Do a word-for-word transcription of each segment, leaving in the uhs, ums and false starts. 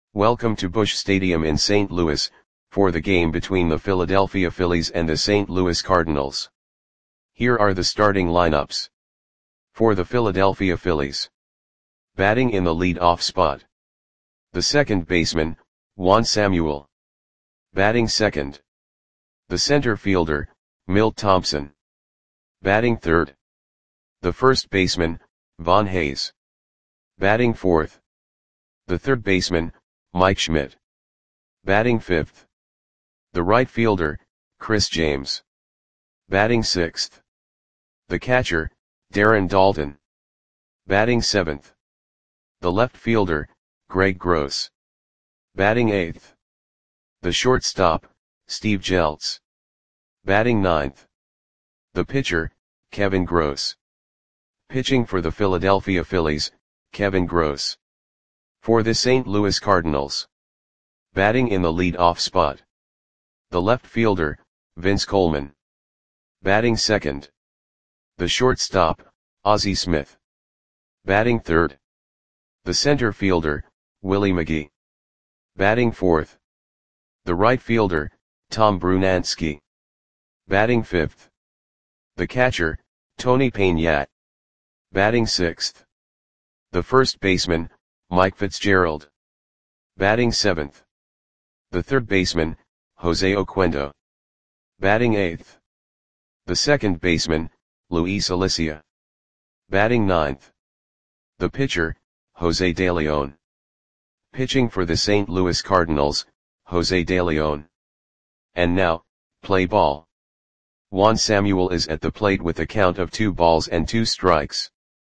Welcome to Busch Stadium in Saint Louis, for the game between the Philadelphia Phillies and the Saint Louis Cardinals. Here are the starting lineups. For the Philadelphia Phillies. Batting in the lead-off spot. The second baseman, Juan Samuel. Batting second. The center fielder, Milt Thompson. Batting third. The first baseman, Von Hayes. Batting fourth. The third baseman, Mike Schmidt. Batting fifth. The right fielder, Chris James. Batting sixth. The catcher, Darren Daulton. Batting seventh. The left fielder, Greg Gross. Batting eighth. The shortstop, Steve Jeltz. Batting ninth. The pitcher, Kevin Gross. Pitching for the Philadelphia Phillies, Kevin Gross. For the Saint Louis Cardinals. Batting in the lead-off spot. The left fielder, Vince Coleman. Batting second. The shortstop, Ozzie Smith. Batting third. The center fielder, Willie McGee. Batting fourth. The right fielder, Tom Brunansky. Batting fifth. The catcher, Tony Peña. Batting sixth. The first baseman, Mike Fitzgerald. Batting seventh. The third baseman, Jose Oquendo. Batting eighth. The second baseman, Luis Alicia. Batting ninth. The pitcher, Jose De Leon. Pitching for the Saint Louis Cardinals, Jose De Leon. And now, play ball. Juan Samuel is at the plate with a count of two balls and two strikes.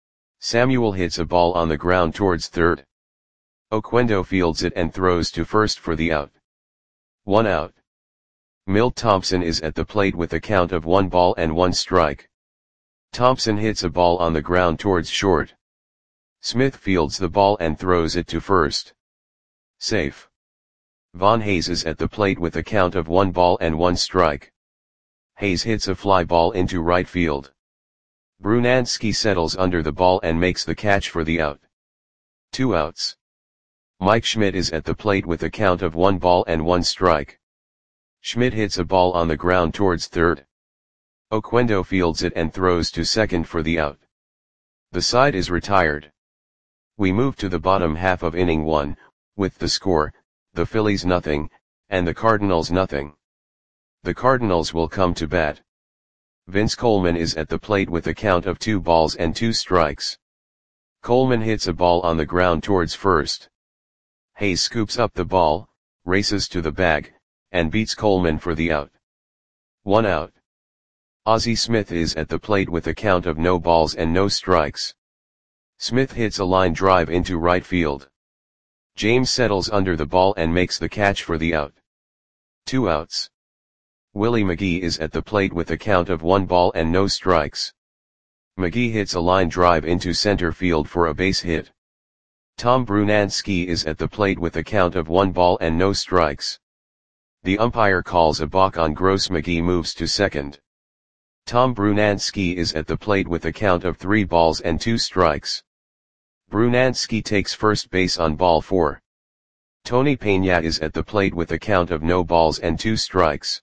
Samuel hits a ball on the ground towards third. Oquendo fields it and throws to first for the out. One out. Milt Thompson is at the plate with a count of one ball and one strike. Thompson hits a ball on the ground towards short. Smith fields the ball and throws it to first. Safe. Von Hayes is at the plate with a count of one ball and one strike. Hayes hits a fly ball into right field. Brunansky settles under the ball and makes the catch for the out. Two outs. Mike Schmidt is at the plate with a count of one ball and one strike. Schmidt hits a ball on the ground towards third. Oquendo fields it and throws to second for the out. The side is retired. We move to the bottom half of inning one, with the score, the Phillies nothing, and the Cardinals nothing. The Cardinals will come to bat. Vince Coleman is at the plate with a count of two balls and two strikes. Coleman hits a ball on the ground towards first. Hayes scoops up the ball, races to the bag, and beats Coleman for the out. One out. Ozzie Smith is at the plate with a count of no balls and no strikes. Smith hits a line drive into right field. James settles under the ball and makes the catch for the out. Two outs. Willie McGee is at the plate with a count of one ball and no strikes. McGee hits a line drive into center field for a base hit. Tom Brunansky is at the plate with a count of one ball and no strikes. The umpire calls a balk on Gross. McGee moves to second. Tom Brunansky is at the plate with a count of three balls and two strikes. Brunansky takes first base on ball four. Tony Peña is at the plate with a count of no balls and two strikes.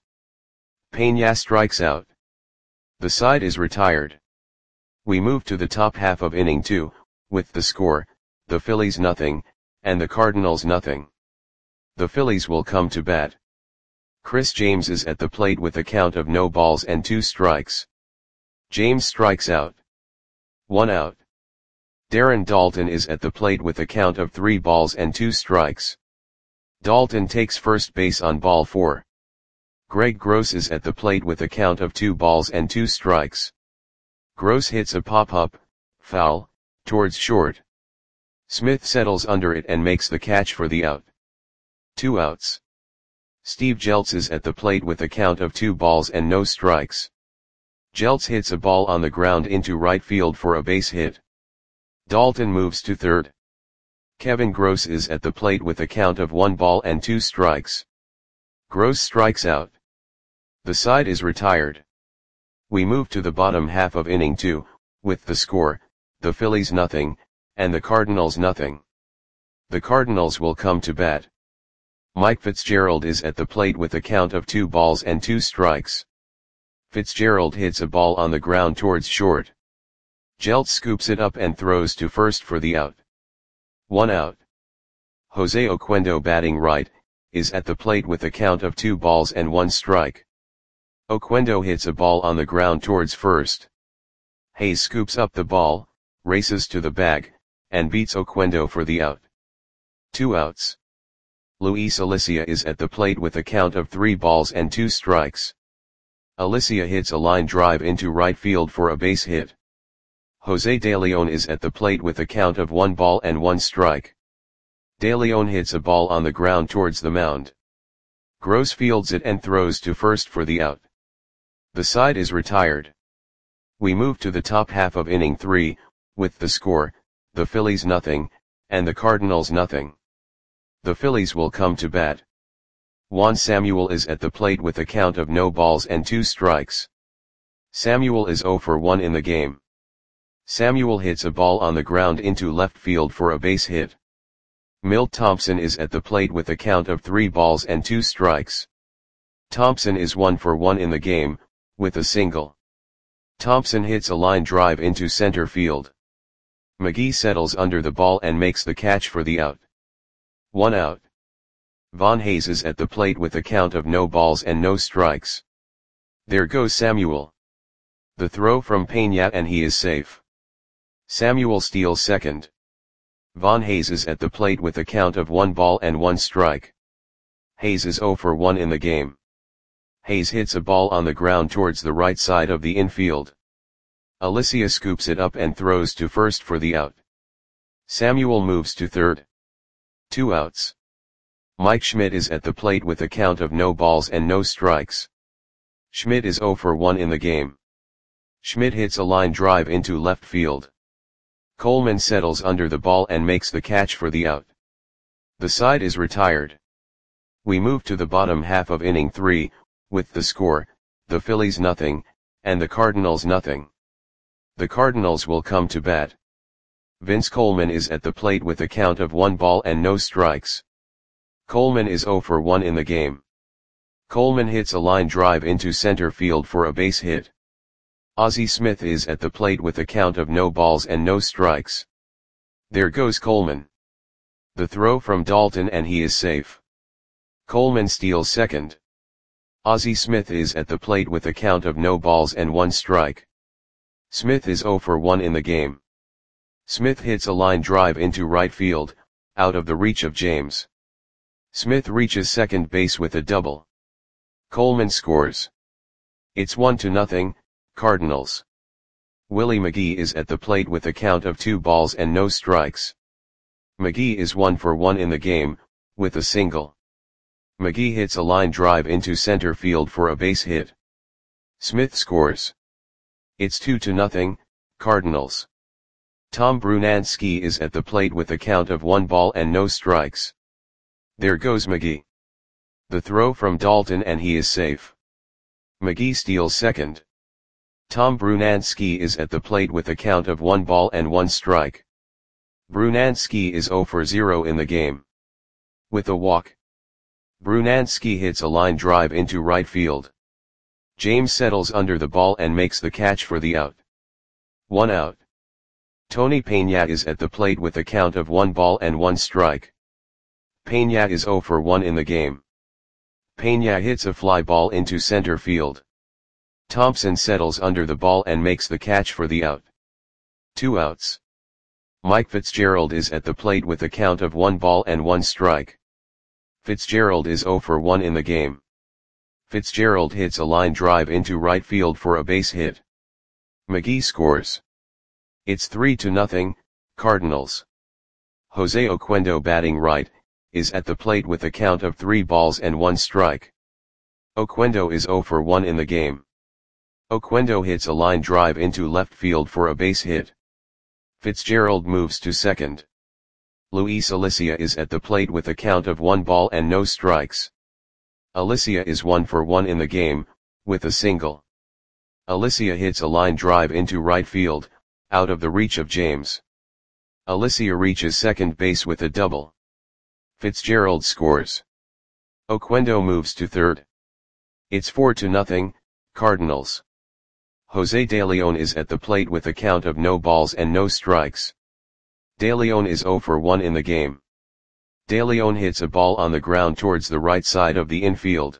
Peña strikes out. The side is retired. We move to the top half of inning two, with the score, the Phillies nothing, and the Cardinals nothing. The Phillies will come to bat. Chris James is at the plate with a count of no balls and two strikes. James strikes out. One out. Darren Daulton is at the plate with a count of three balls and two strikes. Daulton takes first base on ball four. Greg Gross is at the plate with a count of two balls and two strikes. Gross hits a pop-up, foul, towards short. Smith settles under it and makes the catch for the out. Two outs. Steve Jeltz is at the plate with a count of two balls and no strikes. Jeltz hits a ball on the ground into right field for a base hit. Daulton moves to third. Kevin Gross is at the plate with a count of one ball and two strikes. Gross strikes out. The side is retired. We move to the bottom half of inning two, with the score, the Phillies nothing, and the Cardinals nothing. The Cardinals will come to bat. Mike Fitzgerald is at the plate with a count of two balls and two strikes. Fitzgerald hits a ball on the ground towards short. Jeltz scoops it up and throws to first for the out. One out. Jose Oquendo, batting right, is at the plate with a count of two balls and one strike. Oquendo hits a ball on the ground towards first. Hayes scoops up the ball, races to the bag, and beats Oquendo for the out. Two outs. Luis Alicia is at the plate with a count of three balls and two strikes. Alicia hits a line drive into right field for a base hit. Jose De Leon is at the plate with a count of one ball and one strike. De Leon hits a ball on the ground towards the mound. Gross fields it and throws to first for the out. The side is retired. We move to the top half of inning three, with the score, the Phillies nothing, and the Cardinals nothing. The Phillies will come to bat. Juan Samuel is at the plate with a count of no balls and two strikes. Samuel is zero for one in the game. Samuel hits a ball on the ground into left field for a base hit. Milt Thompson is at the plate with a count of three balls and two strikes. Thompson is one for one in the game, with a single. Thompson hits a line drive into center field. McGee settles under the ball and makes the catch for the out. One out. Von Hayes is at the plate with a count of no balls and no strikes. There goes Samuel. The throw from Peña and he is safe. Samuel steals second. Von Hayes is at the plate with a count of one ball and one strike. Hayes is zero for one in the game. Hayes hits a ball on the ground towards the right side of the infield. Alicia scoops it up and throws to first for the out. Samuel moves to third. Two outs. Mike Schmidt is at the plate with a count of no balls and no strikes. Schmidt is zero for one in the game. Schmidt hits a line drive into left field. Coleman settles under the ball and makes the catch for the out. The side is retired. We move to the bottom half of inning three, with the score, the Phillies nothing, and the Cardinals nothing. The Cardinals will come to bat. Vince Coleman is at the plate with a count of one ball and no strikes. Coleman is zero for one in the game. Coleman hits a line drive into center field for a base hit. Ozzie Smith is at the plate with a count of no balls and no strikes. There goes Coleman. The throw from Dalton and he is safe. Coleman steals second. Ozzie Smith is at the plate with a count of no balls and one strike. Smith is zero for one in the game. Smith hits a line drive into right field, out of the reach of James. Smith reaches second base with a double. Coleman scores. It's one to nothing, Cardinals. Willie McGee is at the plate with a count of two balls and no strikes. McGee is one for one in the game, with a single. McGee hits a line drive into center field for a base hit. Smith scores. It's two to nothing, Cardinals. Tom Brunansky is at the plate with a count of one ball and no strikes. There goes McGee. The throw from Dalton and he is safe. McGee steals second. Tom Brunansky is at the plate with a count of one ball and one strike. Brunansky is zero for zero in the game. With a walk. Brunansky hits a line drive into right field. James settles under the ball and makes the catch for the out. One out. Tony Peña is at the plate with a count of one ball and one strike. Peña is zero for one in the game. Peña hits a fly ball into center field. Thompson settles under the ball and makes the catch for the out. Two outs. Mike Fitzgerald is at the plate with a count of one ball and one strike. Fitzgerald is zero for one in the game. Fitzgerald hits a line drive into right field for a base hit. McGee scores. It's three to nothing, Cardinals. Jose Oquendo, batting right, is at the plate with a count of three balls and one strike. Oquendo is zero for one in the game. Oquendo hits a line drive into left field for a base hit. Fitzgerald moves to second. Luis Alicia is at the plate with a count of one ball and no strikes. Alicia is one for one in the game, with a single. Alicia hits a line drive into right field, out of the reach of James. Alicia reaches second base with a double. Fitzgerald scores. Oquendo moves to third. It's four to nothing, Cardinals. Jose De Leon is at the plate with a count of no balls and no strikes. De Leon is zero for one in the game. De Leon hits a ball on the ground towards the right side of the infield.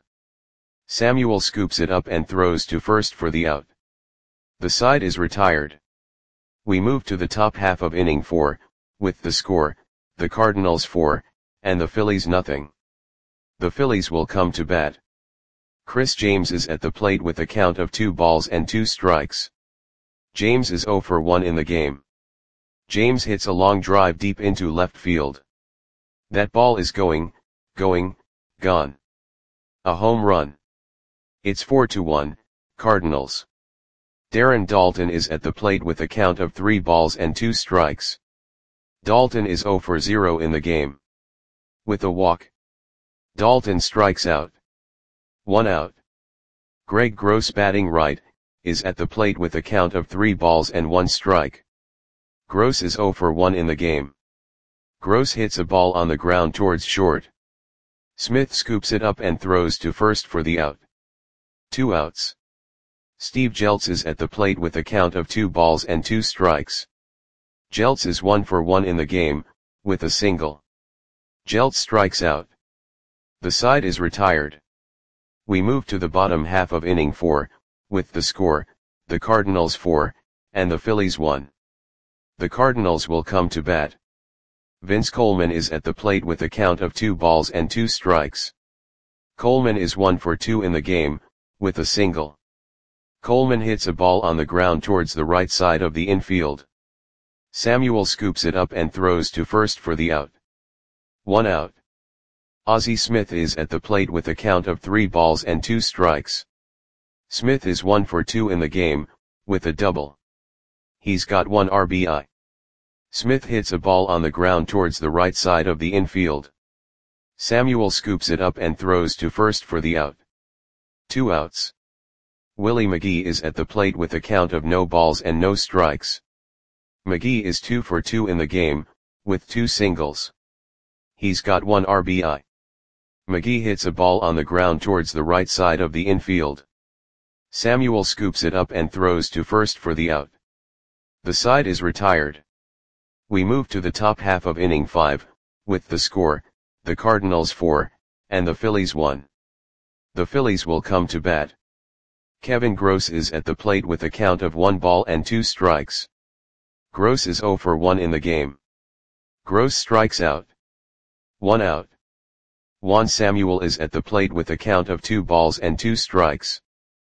Samuel scoops it up and throws to first for the out. The side is retired. We move to the top half of inning four, with the score, the Cardinals four, and the Phillies nothing. The Phillies will come to bat. Chris James is at the plate with a count of two balls and two strikes. James is zero for one in the game. James hits a long drive deep into left field. That ball is going, going, gone. A home run. It's four to one, Cardinals. Darren Daulton is at the plate with a count of three balls and two strikes. Daulton is zero for zero in the game. With a walk, Daulton strikes out. One out. Greg Gross, batting right, is at the plate with a count of three balls and one strike. Gross is zero for one in the game. Gross hits a ball on the ground towards short. Smith scoops it up and throws to first for the out. Two outs. Steve Jeltz is at the plate with a count of two balls and two strikes. Jeltz is one for one in the game, with a single. Jeltz strikes out. The side is retired. We move to the bottom half of inning four, with the score, the Cardinals four, and the Phillies one. The Cardinals will come to bat. Vince Coleman is at the plate with a count of two balls and two strikes. Coleman is one for two in the game, with a single. Coleman hits a ball on the ground towards the right side of the infield. Samuel scoops it up and throws to first for the out. One out. Ozzie Smith is at the plate with a count of three balls and two strikes. Smith is one for two in the game, with a double. He's got one R B I. Smith hits a ball on the ground towards the right side of the infield. Samuel scoops it up and throws to first for the out. Two outs. Willie McGee is at the plate with a count of no balls and no strikes. McGee is two for two in the game, with two singles. He's got one R B I. McGee hits a ball on the ground towards the right side of the infield. Samuel scoops it up and throws to first for the out. The side is retired. We move to the top half of inning five, with the score, the Cardinals four, and the Phillies one. The Phillies will come to bat. Kevin Gross is at the plate with a count of one ball and two strikes. Gross is zero for one in the game. Gross strikes out. One out. Juan Samuel is at the plate with a count of two balls and two strikes.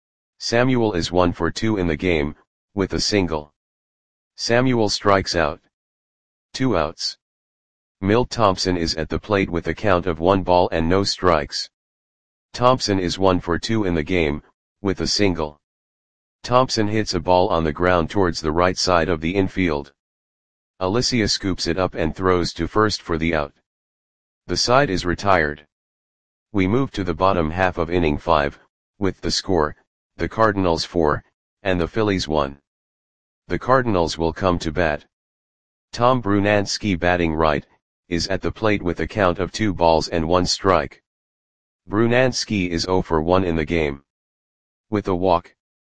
Samuel is one for two in the game, with a single. Samuel strikes out. Two outs. Milt Thompson is at the plate with a count of one ball and no strikes. Thompson is one for two in the game, with a single. Thompson hits a ball on the ground towards the right side of the infield. Alicia scoops it up and throws to first for the out. The side is retired. We move to the bottom half of inning five, with the score, the Cardinals four, and the Phillies one. The Cardinals will come to bat. Tom Brunansky, batting right, is at the plate with a count of two balls and one strike. Brunansky is zero for one in the game. With a walk,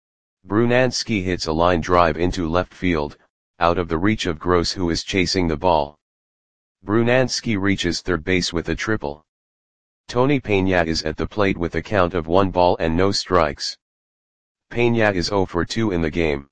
Brunansky hits a line drive into left field, out of the reach of Gross, who is chasing the ball. Brunansky reaches third base with a triple. Tony Peña is at the plate with a count of one ball and no strikes. Peña is zero for two in the game.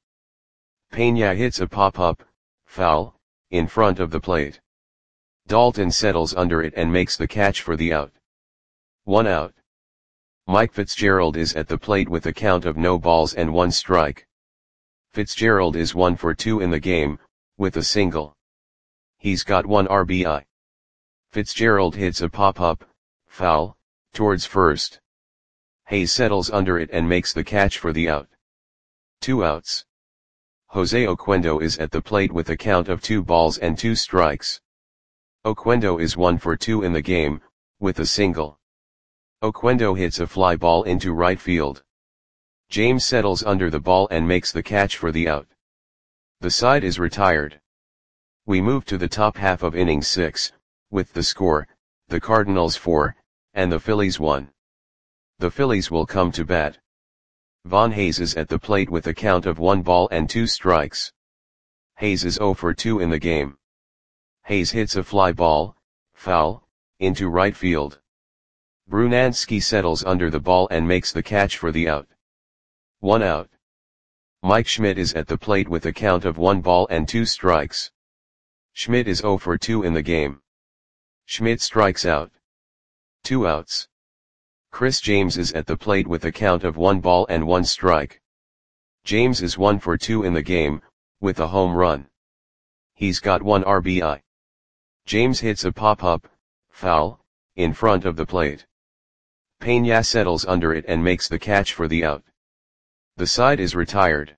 Peña hits a pop-up, foul, in front of the plate. Daulton settles under it and makes the catch for the out. One out. Mike Fitzgerald is at the plate with a count of no balls and one strike. Fitzgerald is one for two in the game, with a single. He's got one R B I. Fitzgerald hits a pop-up, foul, towards first. Hayes settles under it and makes the catch for the out. Two outs. Jose Oquendo is at the plate with a count of two balls and two strikes. Oquendo is one for two in the game, with a single. Oquendo hits a fly ball into right field. James settles under the ball and makes the catch for the out. The side is retired. We move to the top half of inning six, with the score, the Cardinals four, and the Phillies one. The Phillies will come to bat. Von Hayes is at the plate with a count of one ball and two strikes. Hayes is oh for two in the game. Hayes hits a fly ball, foul, into right field. Brunansky settles under the ball and makes the catch for the out. One out. Mike Schmidt is at the plate with a count of one ball and two strikes. Schmidt is oh for two in the game. Schmidt strikes out. Two outs. Chris James is at the plate with a count of one ball and one strike. James is one for two in the game, with a home run. He's got one R B I. James hits a pop-up, foul, in front of the plate. Peña settles under it and makes the catch for the out. The side is retired.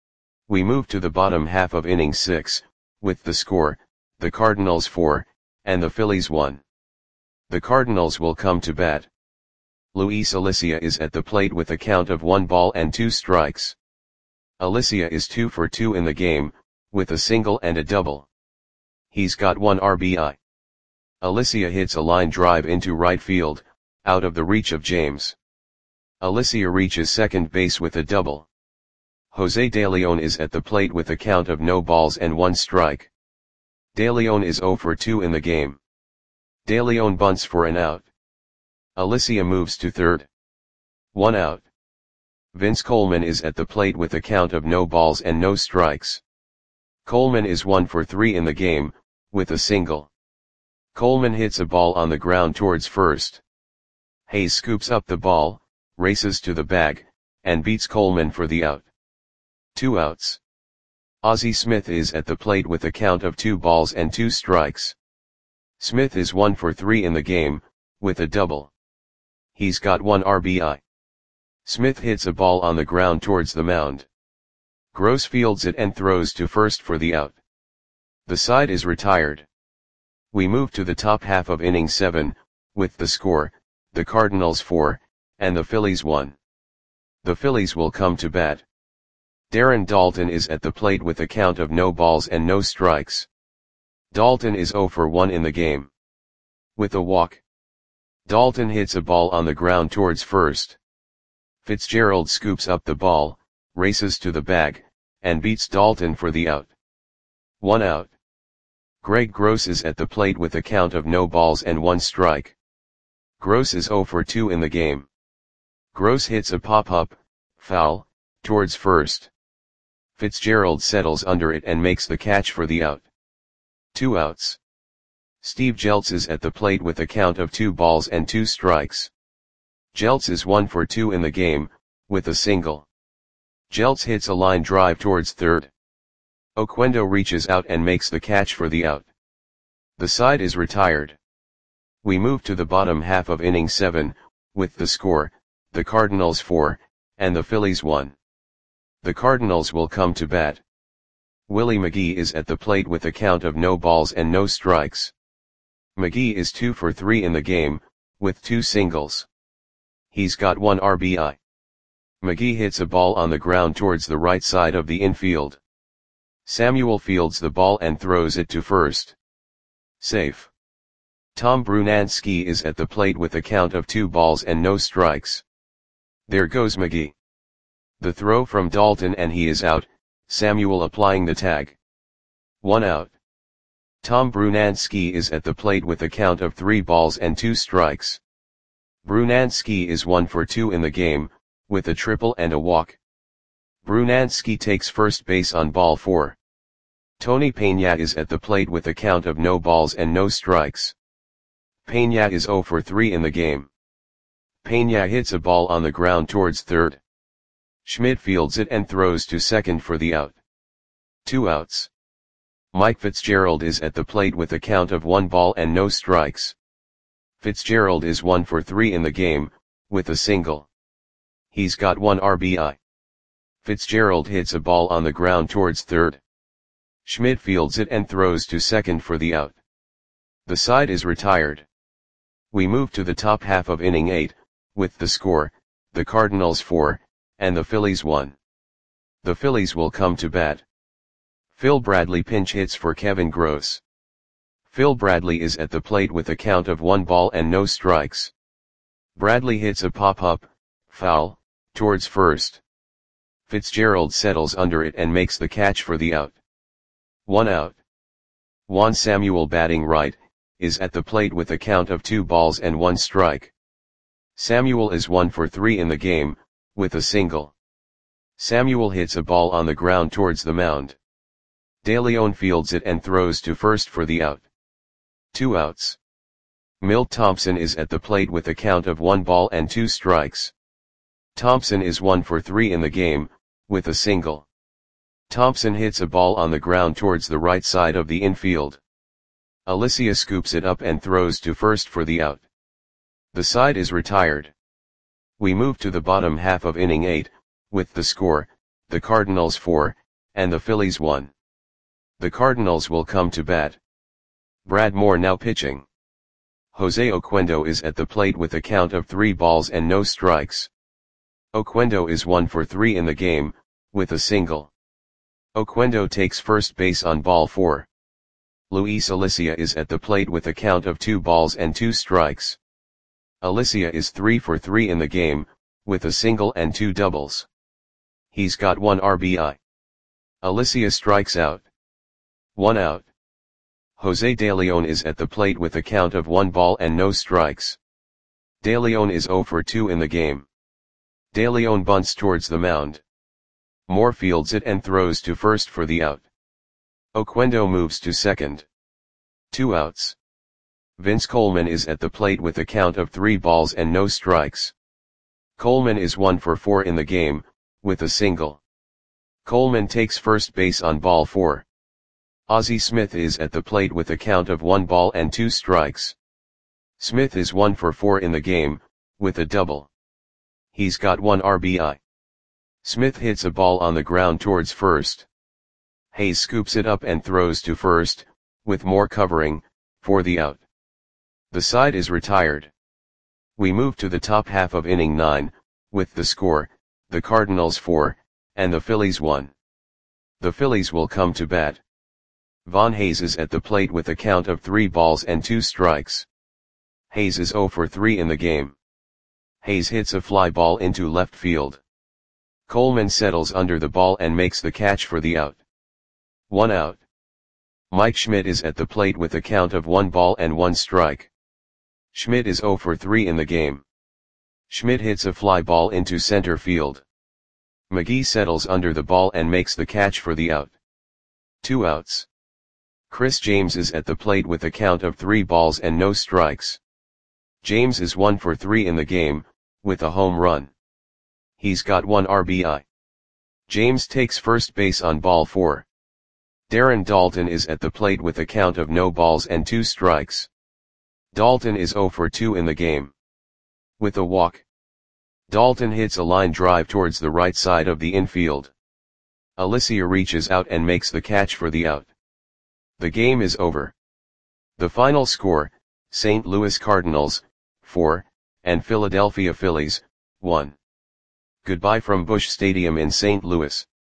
We move to the bottom half of inning six, with the score, the Cardinals four, and the Phillies one. The Cardinals will come to bat. Luis Alicia is at the plate with a count of one ball and two strikes. Alicia is two for two in the game, with a single and a double. He's got one R B I. Alicia hits a line drive into right field, out of the reach of James. Alicia reaches second base with a double. Jose De Leon is at the plate with a count of no balls and one strike. De Leon is oh for two in the game. De Leon bunts for an out. Alicia moves to third. One out. Vince Coleman is at the plate with a count of no balls and no strikes. Coleman is one for three in the game, with a single. Coleman hits a ball on the ground towards first. Hayes scoops up the ball, races to the bag, and beats Coleman for the out. Two outs. Ozzie Smith is at the plate with a count of two balls and two strikes. Smith is one for three in the game, with a double. He's got one R B I. Smith hits a ball on the ground towards the mound. Gross fields it and throws to first for the out. The side is retired. We move to the top half of inning seven, with the score, the Cardinals four, and the Phillies one. The Phillies will come to bat. Darren Daulton is at the plate with a count of no balls and no strikes. Daulton is oh for one in the game. With a walk. Daulton hits a ball on the ground towards first. Fitzgerald scoops up the ball, races to the bag, and beats Daulton for the out. One out. Greg Gross is at the plate with a count of no balls and one strike. Gross is oh for two in the game. Gross hits a pop-up, foul, towards first. Fitzgerald settles under it and makes the catch for the out. Two outs. Steve Jeltz is at the plate with a count of two balls and two strikes. Jeltz is one for two in the game, with a single. Jeltz hits a line drive towards third. Oquendo reaches out and makes the catch for the out. The side is retired. We move to the bottom half of inning seven, with the score, the Cardinals four, and the Phillies one. The Cardinals will come to bat. Willie McGee is at the plate with a count of no balls and no strikes. McGee is two for three in the game, with two singles. He's got one R B I. McGee hits a ball on the ground towards the right side of the infield. Samuel fields the ball and throws it to first. Safe. Tom Brunansky is at the plate with a count of two balls and no strikes. There goes McGee. The throw from Daulton and he is out, Samuel applying the tag. One out. Tom Brunansky is at the plate with a count of three balls and two strikes. Brunansky is one for two in the game, with a triple and a walk. Brunansky takes first base on ball four. Tony Peña is at the plate with a count of no balls and no strikes. Peña is oh for three in the game. Peña hits a ball on the ground towards third. Schmidt fields it and throws to second for the out. Two outs. Mike Fitzgerald is at the plate with a count of one ball and no strikes. Fitzgerald is one for three in the game, with a single. He's got one R B I. Fitzgerald hits a ball on the ground towards third. Schmidt fields it and throws to second for the out. The side is retired. We move to the top half of inning eight, with the score, the Cardinals four, and the Phillies one. The Phillies will come to bat. Phil Bradley pinch hits for Kevin Gross. Phil Bradley is at the plate with a count of one ball and no strikes. Bradley hits a pop-up, foul, towards first. Fitzgerald settles under it and makes the catch for the out. One out. Juan Samuel, batting right, is at the plate with a count of two balls and one strike. Samuel is one for three in the game, with a single. Samuel hits a ball on the ground towards the mound. De Leon fields it and throws to first for the out. Two outs. Milt Thompson is at the plate with a count of one ball and two strikes. Thompson is one for three in the game, with a single. Thompson hits a ball on the ground towards the right side of the infield. Alicia scoops it up and throws to first for the out. The side is retired. We move to the bottom half of inning eight, with the score, the Cardinals four, and the Phillies one. The Cardinals will come to bat. Brad Moore now pitching. Jose Oquendo is at the plate with a count of three balls and no strikes. Oquendo is one for three in the game, with a single. Oquendo takes first base on ball four. Luis Alicia is at the plate with a count of two balls and two strikes. Alicia is three for three in the game, with a single and two doubles. He's got one R B I. Alicia strikes out. One out. Jose De Leon is at the plate with a count of one ball and no strikes. De Leon is zero for two in the game. De Leon bunts towards the mound. Moore fields it and throws to first for the out. Oquendo moves to second. Two outs. Vince Coleman is at the plate with a count of three balls and no strikes. Coleman is one for four in the game, with a single. Coleman takes first base on ball four. Ozzie Smith is at the plate with a count of one ball and two strikes. Smith is one for four in the game, with a double. He's got one R B I. Smith hits a ball on the ground towards first. Hayes scoops it up and throws to first, with Moore covering, for the out. The side is retired. We move to the top half of inning nine, with the score, the Cardinals four, and the Phillies one. The Phillies will come to bat. Von Hayes is at the plate with a count of three balls and two strikes. Hayes is zero for three in the game. Hayes hits a fly ball into left field. Coleman settles under the ball and makes the catch for the out. One out. Mike Schmidt is at the plate with a count of one ball and one strike. Schmidt is zero for three in the game. Schmidt hits a fly ball into center field. McGee settles under the ball and makes the catch for the out. Two outs. Chris James is at the plate with a count of three balls and no strikes. James is one for three in the game, with a home run. He's got one R B I. James takes first base on ball four. Darren Daulton is at the plate with a count of no balls and two strikes. Daulton is zero for two in the game. With a walk. Daulton hits a line drive towards the right side of the infield. Alicia reaches out and makes the catch for the out. The game is over. The final score, Saint Louis Cardinals, four, and Philadelphia Phillies, one. Goodbye from Busch Stadium in Saint Louis.